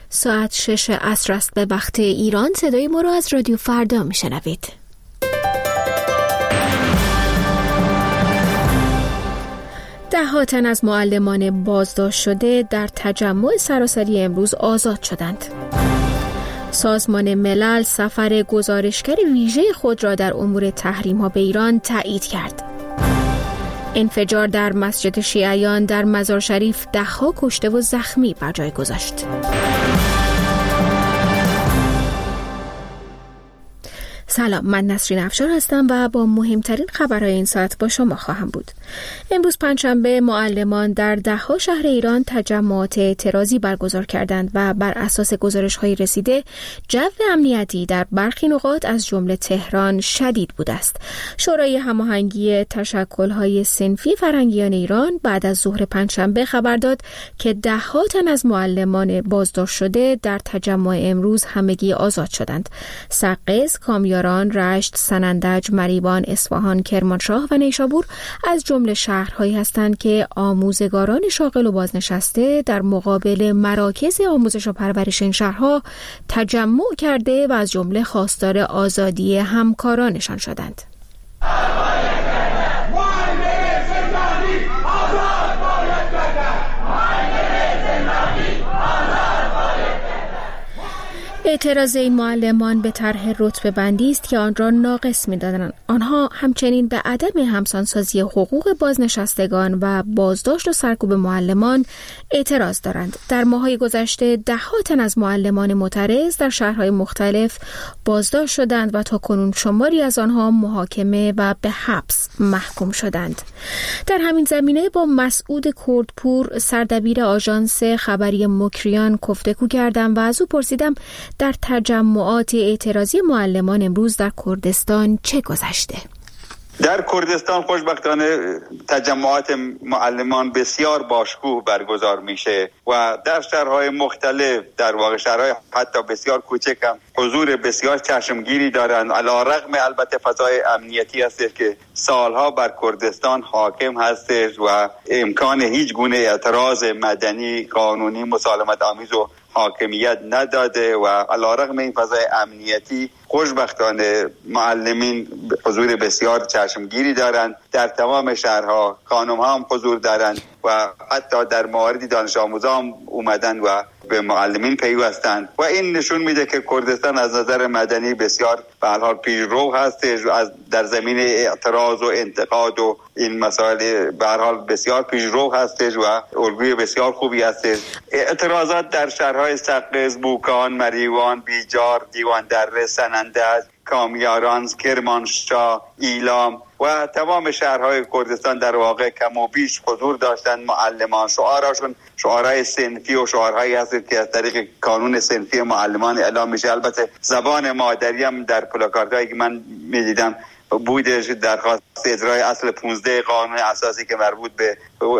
ساعت 6 عصر است به وقت ایران. صدای ما را از رادیو فردا میشنوید. ده تن از معلمان بازداشت شده در تجمع سراسری امروز آزاد شدند. سازمان ملل سفر گزارشگر ویژه خود را در امور تحریم‌ها به ایران تایید کرد. انفجار در مسجد شیعیان در مزار شریف 10 کشته و زخمی بر جای گذاشت. سلام، من نسرین افشار هستم و با مهمترین خبرهای این ساعت با شما خواهم بود. امروز پنجشنبه معلمان در 10 شهر ایران تجمعات اعتراضی برگزار کردند و بر اساس گزارش‌های رسیده جو امنیتی در برخی نقاط از جمله تهران شدید بوده است. شورای هماهنگی تشکل‌های صنفی فرهنگیان ایران بعد از ظهر پنجشنبه خبر داد که 10 تن از معلمان بازداشت شده در تجمع امروز همگی آزاد شدند. سقز، کامیاران، رشت، سنندج، مریوان، اصفهان، کرمانشاه و نیشابور از جمله شهرهایی هستند که آموزگاران شاغل و بازنشسته در مقابل مراکز آموزش و پرورش این شهرها تجمع کرده و از جمله خواستار آزادی همکارانشان شدند. اعتراض این معلمان به طرح رتبه بندی است که آن را ناقص می‌دانند. آنها همچنین به عدم همسانسازی حقوق بازنشستگان و بازداشت و سرکوب معلمان اعتراض دارند. در ماه‌های گذشته 10 تن از معلمان معترض در شهرهای مختلف بازداشت شدند و تاکنون شماری از آنها محاکمه و به حبس محکوم شدند. در همین زمینه با مسعود کردپور، سردبیر آژانس خبری مکریان گفتگو کردم و از او پرسیدم در تجمعات اعتراضی معلمان امروز در کردستان چه گذشته؟ در کردستان خوشبختانه تجمعات معلمان بسیار باشکوه برگزار میشه و در شهرهای مختلف، در واقع شهرهای حتی بسیار کوچک هم حضور بسیار چشمگیری دارند. علیرغم البته فضای امنیتی هست که سالها بر کردستان حاکم هست و امکان هیچ گونه اعتراض مدنی، قانونی، مسالمت آمیز و حاکمیت نداده و علیرغم این فضای امنیتی خوشبختانه معلمین حضور بسیار چشمگیری دارند. در تمام شهرها خانم‌ها هم حضور دارند و حتی در مواردی دانش آموزا هم اومدن و به معلمین پیوستند و این نشون میده که کردستان از نظر مدنی بسیار به هر حال پیشرو هست و در زمینه اعتراض و انتقاد و این مسائل به هر حال بسیار پیشرو هست و الگوی بسیار خوبی هست. اعتراضات در شهرهای سقز، بوکان، مریوان، بیجار، دیوان دره، سنندج، کامیاران، کرمانشاه، ایلام و تمام شهرهای کردستان در واقع کم و بیش حضور داشتند. معلمان شعارشون شعارهای صنفی و شعارهایی هست که از طریق قانون صنفی معلمان اعلام میشه. البته زبان مادری هم در پلاکاردهایی که من میدیدم بودش، درخواست اجرای اصل 15 قانون اساسی که مربوط به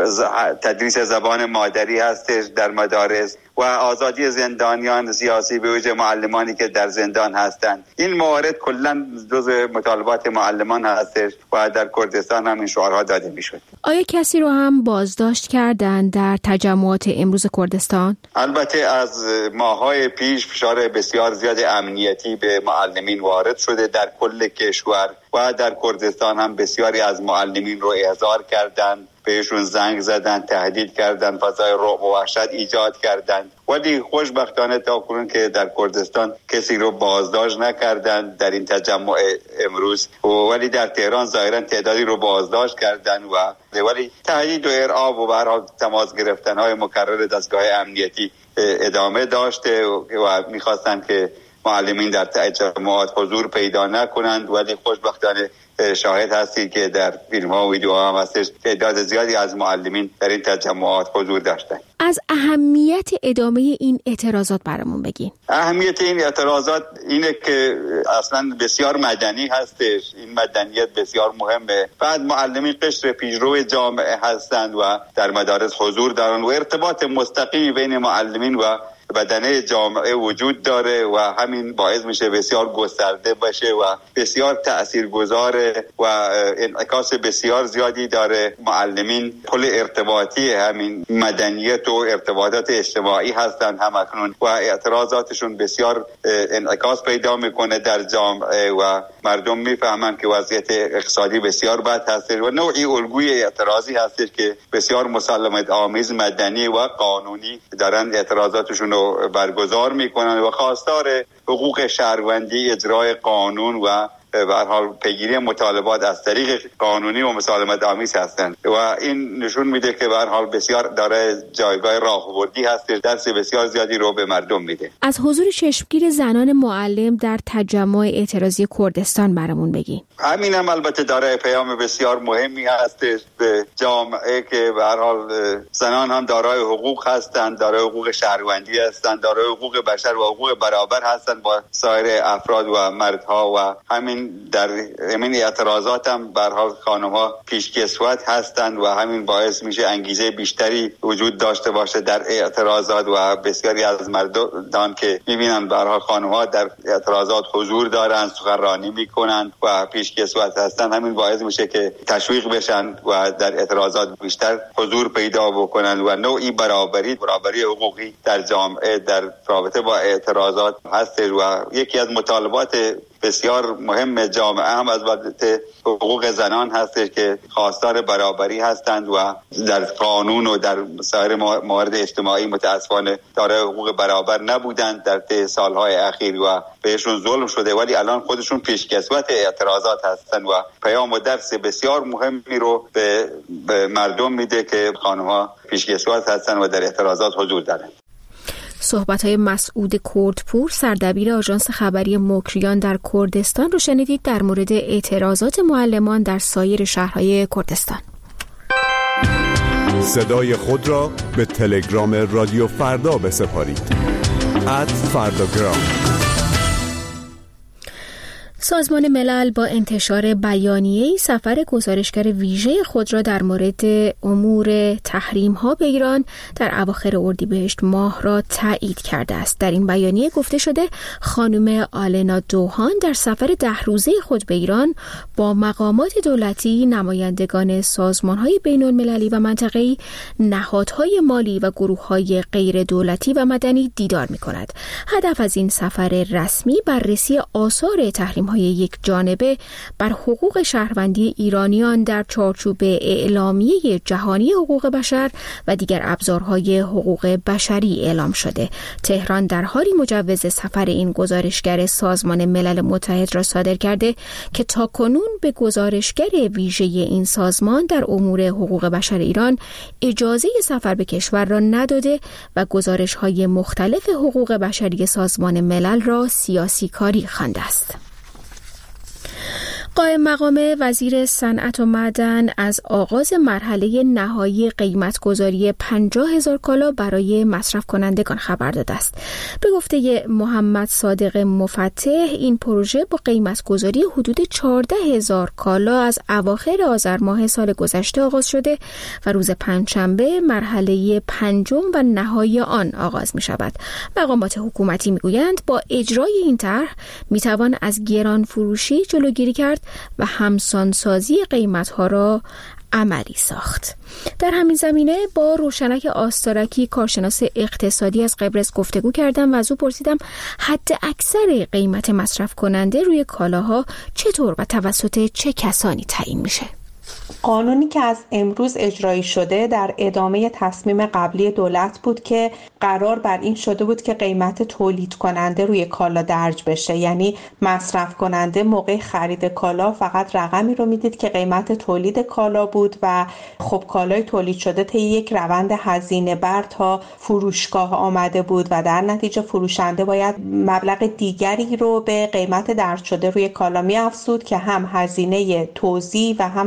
تدریس زبان مادری هستش در مدارس و آزادی زندانیان سیاسی به ویژه معلمانی که در زندان هستند. این موارد کلا جزء مطالبات معلمان هستش و در کردستان هم این شعارها داده میشد. آیا کسی رو هم بازداشت کردن در تجمعات امروز کردستان؟ البته از ماه‌های پیش فشار بسیار زیاد امنیتی به معلمین وارد شده در کل کشور و در کردستان هم بسیاری از معلمین رو احضار کردند، بهشون زنگ زدن، تهدید کردن، فضای رعب و وحشت ایجاد کردن. ولی خوشبختانه تاکنون که در کردستان کسی رو بازداشت نکردن در این تجمع امروز، ولی در تهران ظاهرا تعدادی رو بازداشت کردن ولی تهدید و ارعاب و به هر حال تماس گرفتن‌های مکرر دستگاه امنیتی ادامه داشته و می‌خواستن که معلمین در تجمعات حضور پیدا نکنند. ولی خوشبختانه شاهد هستی که در فیلم ها و ویدیو ها هم هستش تعداد زیادی از معلمین در این تجمعات حضور داشتند. از اهمیت ادامه این اعتراضات برامون بگین. اهمیت این اعتراضات اینه که اصلا بسیار مدنی هستش، این مدنیت بسیار مهمه. بعد معلمین قشر پیشرو جامعه هستند و در مدارس حضور دارند و ارتباط مستقیمی بین معلمین و بدنه جامعه وجود داره و همین باعث میشه بسیار گسترده باشه و بسیار تاثیرگذاره و انعکاس بسیار زیادی داره. معلمین پل ارتباطی همین مدنیت و ارتباطات اجتماعی هستند همکنون و اعتراضاتشون بسیار انعکاس پیدا میکنه در جامعه و مردم میفهمن که وضعیت اقتصادی بسیار بد هست و نوعی الگوی اعتراضی هست که بسیار مسالمت آمیز مدنی و قانونی دارن اعتراضاتشون رو برگزار میکنن و خواستار حقوق شهروندی، اجرای قانون و به هر حال پیگیری مطالبات از طریق قانونی و مسالمت آمیز هستند و این نشون میده که به هر حال بسیار داره جایگاه راهبردی هست، درس بسیار زیادی رو به مردم میده. از حضور چشمگیر زنان معلم در تجمع اعتراضی کردستان برامون بگین. همین هم البته داره پیام بسیار مهمی هست به جامعه که به هر حال زنان هم دارای حقوق هستند، دارای حقوق شهروندی هستند، دارای حقوق بشر و حقوق برابر هستند با سایر افراد و مردها و همین در همین اعتراضات هم به هر حال خانم‌ها پیشکسوت هستند و همین باعث میشه انگیزه بیشتری وجود داشته باشه در اعتراضات و بسیاری از مردان که میبینن به هر حال خانم‌ها در اعتراضات حضور دارن، سخنرانی میکنن و پیشکسوت هستن، همین باعث میشه که تشویق بشن و در اعتراضات بیشتر حضور پیدا بکنن و نوعی برابری حقوقی در جامعه در رابطه با اعتراضات هست و یکی از مطالبات بسیار مهم جامعه هم از وضعیت حقوق زنان هست که خواستار برابری هستند و در قانون و در سایر موارد اجتماعی متاسفانه دارای حقوق برابر نبودند در طی سالهای اخیر و بهشون ظلم شده، ولی الان خودشون پیشکسوت اعتراضات هستند و پیام و درس بسیار مهمی رو به مردم میده که خانم‌ها پیشکسوت هستند و در اعتراضات حضور دارند. صحبت‌های مسعود کردپور، سردبیر آژانس خبری مکریان در کردستان رو شنیدید در مورد اعتراضات معلمان در سایر شهرهای کردستان. صدای خود را به تلگرام رادیو فردا بسپارید. @فرداگرام. سازمان ملل با انتشار بیانیه‌ای سفر گزارشگر ویژه خود را در مورد امور تحریم‌ها به ایران در اواخر اردیبهشت ماه را تایید کرده است. در این بیانیه گفته شده خانم آلنا دوهان در سفر 10 روزه خود به ایران با مقامات دولتی، نمایندگان سازمان‌های بین‌المللی و منطقه‌ای، نهادهای مالی و گروه‌های غیر دولتی و مدنی دیدار می‌کند. هدف از این سفر رسمی بررسی آثار تحریم‌های یک جانبه بر حقوق شهروندی ایرانیان در چارچوب اعلامیه جهانی حقوق بشر و دیگر ابزارهای حقوق بشری اعلام شده. تهران در حالی مجوز سفر این گزارشگر سازمان ملل متحد را صادر کرده که تاکنون به گزارشگر ویژه این سازمان در امور حقوق بشر ایران اجازه سفر به کشور را نداده و گزارش‌های مختلف حقوق بشری سازمان ملل را سیاسی کاری خوانده است. قائم مقام وزیر صنعت و معدن از آغاز مرحله نهایی قیمت‌گذاری 50,000 کالا برای مصرف کنندگان خبر داده است. به گفته محمد صادق مفتح، این پروژه با قیمت‌گذاری حدود 14,000 کالا از اواخر آذر ماه سال گذشته آغاز شده و روز پنجشنبه مرحله پنجم و نهایی آن آغاز می شود. مقامات حکومتی می گویند با اجرای این طرح می توان از گران فروشی جلوگیری کرد و همسانسازی قیمت‌ها را عملی ساخت. در همین زمینه با روشنک آستارکی، کارشناس اقتصادی از قبرس گفتگو کردم و از او پرسیدم حد اکثر قیمت مصرف کننده روی کالاها چطور و توسط چه کسانی تعیین میشه؟ قانونی که از امروز اجرایی شده در ادامه تصمیم قبلی دولت بود که قرار بر این شده بود که قیمت تولید کننده روی کالا درج بشه، یعنی مصرف کننده موقع خرید کالا فقط رقمی رو میدید که قیمت تولید کالا بود و خب کالای تولید شده طی یک روند هزینه بر تا فروشگاه آمده بود و در نتیجه فروشنده باید مبلغ دیگری رو به قیمت درج شده روی کالا می‌افزود که هم هزینه توزیع و هم سود خود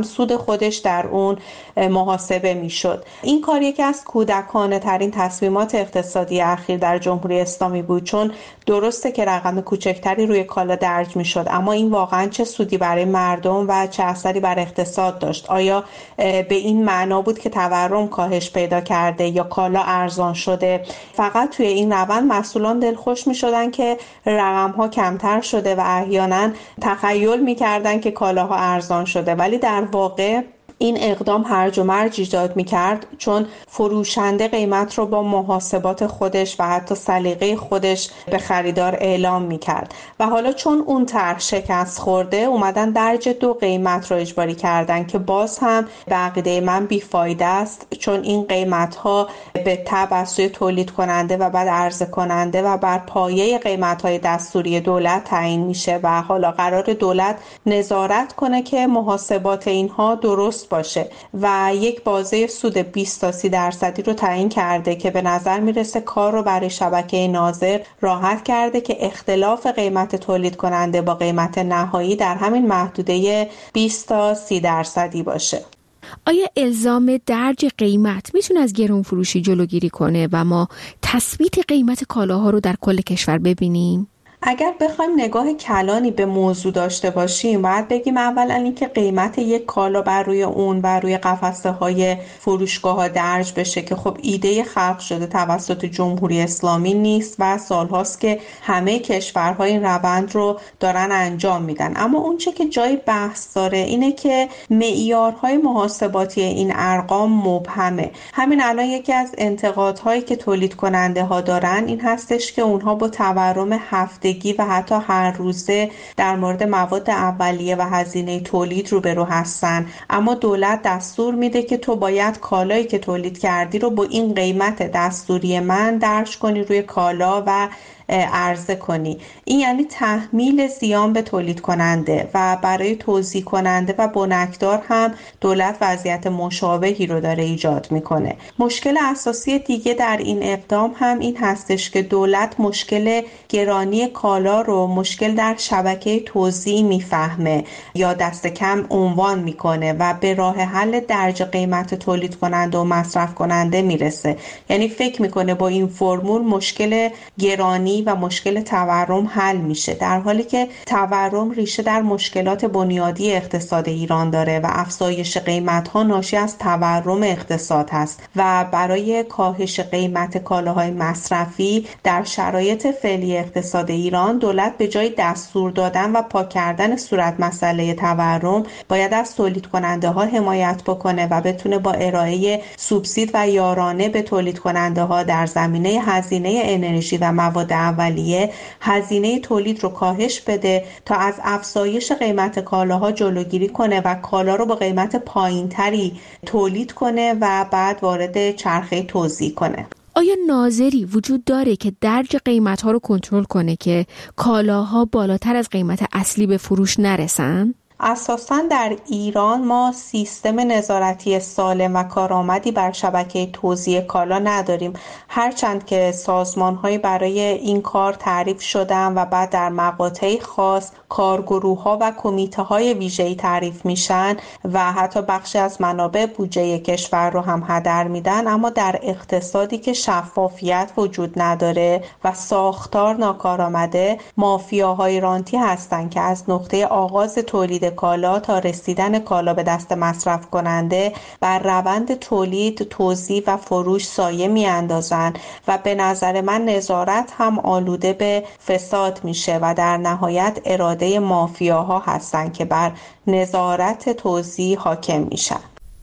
خودش در اون محاسبه میشد. این کار یکی از کودکانه ترین تصمیمات اقتصادی اخیر در جمهوری اسلامی بود، چون درسته که رقم کوچکتری روی کالا درج میشد، اما این واقعا چه سودی برای مردم و چه اثری بر اقتصاد داشت؟ آیا به این معنا بود که تورم کاهش پیدا کرده یا کالا ارزان شده؟ فقط توی این روند مسئولان دلخوش میشدن که رقم‌ها کمتر شده و احیانا تخیل میکردن که کالاها ارزان شده، ولی در واقع این اقدام هرج و مرج ایجاد می‌کرد، چون فروشنده قیمت رو با محاسبات خودش و حتی سلیقه خودش به خریدار اعلام می‌کرد و حالا چون اون طرح شکست خورده اومدن درج 2 قیمت رو اجباری کردن که باز هم به عقیده من بیفایده است، چون این قیمت‌ها به تبع از سوی تولید کننده و بعد عرضه کننده و بر پایه قیمت‌های دستوری دولت تعیین میشه و حالا قرار دولت نظارت کنه که محاسبات اینها درست باشه و یک بازه سود 20 تا 30% رو تعیین کرده که به نظر میرسه کار رو برای شبکه ناظر راحت کرده که اختلاف قیمت تولید کننده با قیمت نهایی در همین محدوده 20 تا 30% باشه. آیا الزام درج قیمت میتونه از گران فروشی جلوگیری کنه و ما تثبیت قیمت کالاها رو در کل کشور ببینیم؟ اگر بخوایم نگاه کلانی به موضوع داشته باشیم، باید بگیم اولا اینکه قیمت یک کالا بر روی اون و روی قفسه های فروشگاه ها درج بشه که خب ایده خلق شده توسط جمهوری اسلامی نیست و سالهاست که همه کشورها این روند رو دارن انجام میدن. اما اون چه که جای بحث داره اینه که معیارهای محاسباتی این ارقام مبهمه. همین الان یکی از انتقادهایی که تولید کننده ها دارن این هستش که اونها با تورم هفته و حتی هر روزه در مورد مواد اولیه و هزینه تولید روبرو هستن، اما دولت دستور میده که تو باید کالایی که تولید کردی رو با این قیمت دستوری من درج کنی روی کالا و عرضه کنی. این یعنی تحمیل زیان به تولید کننده و برای توزیع کننده و بنکدار هم دولت وضعیت مشابهی رو داره ایجاد میکنه. مشکل اساسی دیگه در این اقدام هم این هستش که دولت مشکل گرانی کالا رو مشکل در شبکه توزیع میفهمه یا دست کم عنوان میکنه و به راه حل درج قیمت تولید کننده و مصرف کننده میرسه. یعنی فکر میکنه با این فرمول مشکل گرانی و مشکل تورم حل میشه، در حالی که تورم ریشه در مشکلات بنیادی اقتصاد ایران داره و افزایش قیمت ها ناشی از تورم اقتصاد هست و برای کاهش قیمت کالاهای مصرفی در شرایط فعلی اقتصاد ایران دولت به جای دستور دادن و پاک کردن صورت مسئله تورم باید از تولید کننده ها حمایت بکنه و بتونه با ارائه سوبسید و یارانه به تولید کننده ها در زمینه هزینه انرژی و مواد اولیه هزینه تولید رو کاهش بده تا از افزایش قیمت کالاها جلوگیری کنه و کالا رو با قیمت پایینتری تولید کنه و بعد وارد چرخه توزیع کنه. آیا ناظری وجود داره که درج قیمت‌ها رو کنترل کنه که کالاها بالاتر از قیمت اصلی به فروش نرسن؟ اساساً در ایران ما سیستم نظارتی سالم و کارآمدی بر شبکه توزیع کالا نداریم، هرچند که سازمان‌های برای این کار تعریف شدن و بعد در مقاطعی خاص کارگروه‌ها و کمیته‌های ویژه‌ای تعریف میشن و حتی بخشی از منابع بودجه کشور رو هم هدر میدن، اما در اقتصادی که شفافیت وجود نداره و ساختار ناکارآمده، مافیاهای رانتی هستن که از نقطه آغاز تولید کالا تا رسیدن کالا به دست مصرف کننده بر روند تولید، توزیع و فروش سایه میاندازن و به نظر من نظارت هم آلوده به فساد میشه و در نهایت اراده مافیاها هستن که بر نظارت توزیع حاکم میشن.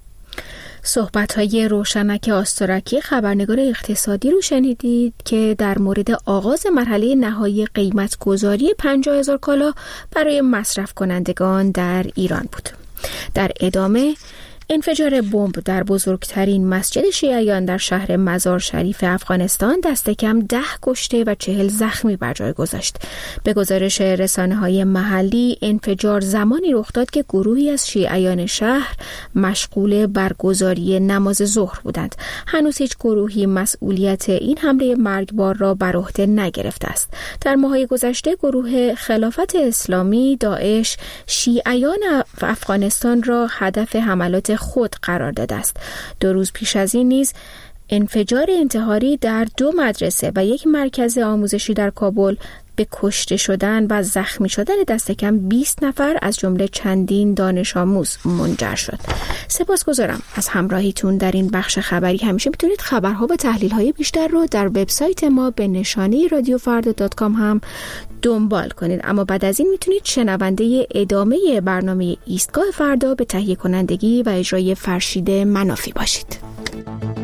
صحبت‌های روشنک آسترکی خبرنگار اقتصادی رو شنیدید که در مورد آغاز مرحله نهایی قیمت گذاری 50,000 کالا برای مصرف کنندگان در ایران بود. در ادامه انفجار بمب در بزرگترین مسجد شیعیان در شهر مزار شریف افغانستان دست کم 10 کشته و 40 زخمی بر جای گذاشت. به گزارش رسانه‌های محلی، انفجار زمانی رخ داد که گروهی از شیعیان شهر مشغول برگزاری نماز ظهر بودند. هنوز هیچ گروهی مسئولیت این حمله مرگبار را بر عهده نگرفته است. در ماه‌های گذشته گروه خلافت اسلامی داعش شیعیان افغانستان را هدف حملات خود قرار داده است. 2 روز پیش از این نیز انفجار انتحاری در 2 مدرسه و 1 مرکز آموزشی در کابل به کشته شدن و زخمی شدن دست کم 20 نفر از جمله چندین دانش آموز منجر شد. سپاسگزارم از همراهیتون در این بخش خبری. همیشه میتونید خبرها و تحلیل‌های بیشتر رو در وبسایت ما به نشانی radiofarda.com هم دنبال کنید. اما بعد از این میتونید شنونده ادامه برنامه ایستگاه فردا به تهیه کنندگی و اجرای فرشید منافی باشید.